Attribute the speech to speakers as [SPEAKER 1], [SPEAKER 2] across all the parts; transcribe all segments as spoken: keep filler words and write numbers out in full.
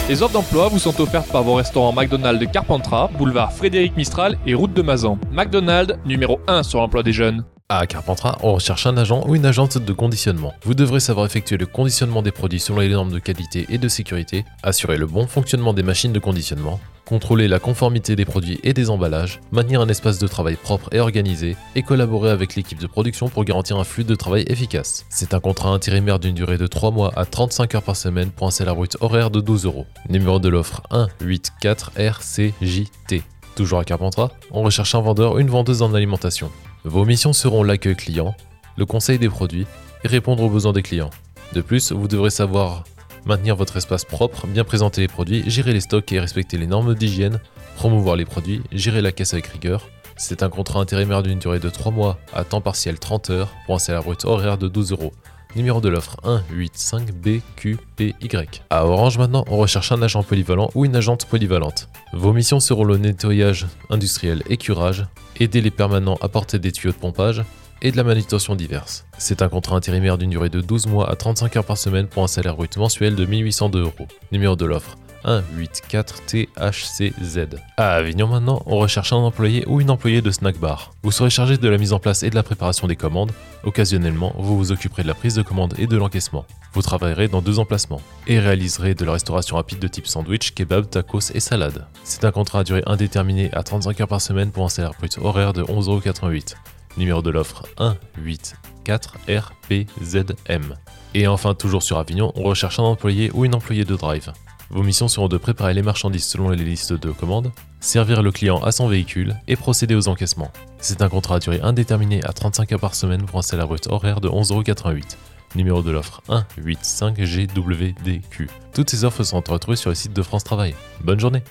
[SPEAKER 1] Les offres d'emploi vous sont offertes par vos restaurants McDonald's de Carpentras, boulevard Frédéric Mistral et route de Mazan. McDonald's, numéro un sur l'emploi des jeunes.
[SPEAKER 2] À Carpentras, on recherche un agent ou une agente de conditionnement. Vous devrez savoir effectuer le conditionnement des produits selon les normes de qualité et de sécurité, assurer le bon fonctionnement des machines de conditionnement, contrôler la conformité des produits et des emballages, maintenir un espace de travail propre et organisé, et collaborer avec l'équipe de production pour garantir un flux de travail efficace. C'est un contrat intérimaire d'une durée de trois mois à trente-cinq heures par semaine pour un salaire brut horaire de douze euros. Numéro de l'offre un huit quatre R C J T. Toujours à Carpentras, on recherche un vendeur ou une vendeuse en alimentation. Vos missions seront l'accueil client, le conseil des produits et répondre aux besoins des clients. De plus, vous devrez savoir maintenir votre espace propre, bien présenter les produits, gérer les stocks et respecter les normes d'hygiène, promouvoir les produits, gérer la caisse avec rigueur. C'est un contrat intérimaire d'une durée de trois mois à temps partiel trente heures pour un salaire brut horaire de douze euros. Numéro de l'offre un huit cinq B Q P Y. À Orange maintenant, on recherche un agent polyvalent ou une agente polyvalente. Vos missions seront le nettoyage industriel et curage, aider les permanents à porter des tuyaux de pompage et de la manutention diverse. C'est un contrat intérimaire d'une durée de douze mois à trente-cinq heures par semaine pour un salaire brut mensuel de mille huit cent deux euros. Numéro de l'offre un huit quatre T H C Z. À Avignon maintenant, on recherche un employé ou une employée de snack bar. Vous serez chargé de la mise en place et de la préparation des commandes. Occasionnellement, vous vous occuperez de la prise de commande et de l'encaissement. Vous travaillerez dans deux emplacements et réaliserez de la restauration rapide de type sandwich, kebab, tacos et salade. C'est un contrat à durée indéterminée à trente-cinq heures par semaine pour un salaire brut horaire de onze euros quatre-vingt-huit. Numéro de l'offre un huit quatre R P Z M. Et enfin, toujours sur Avignon, on recherche un employé ou une employée de drive. Vos missions seront de préparer les marchandises selon les listes de commandes, servir le client à son véhicule et procéder aux encaissements. C'est un contrat à durée indéterminée à trente-cinq heures par semaine pour un salaire brut horaire de onze euros quatre-vingt-huit. Numéro de l'offre un huit cinq G W D Q. Toutes ces offres sont retrouvées sur le site de France Travail. Bonne journée.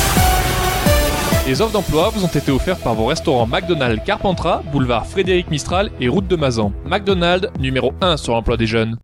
[SPEAKER 1] Les offres d'emploi vous ont été offertes par vos restaurants McDonald's Carpentras, boulevard Frédéric Mistral et route de Mazan. McDonald's, numéro un sur l'emploi des jeunes.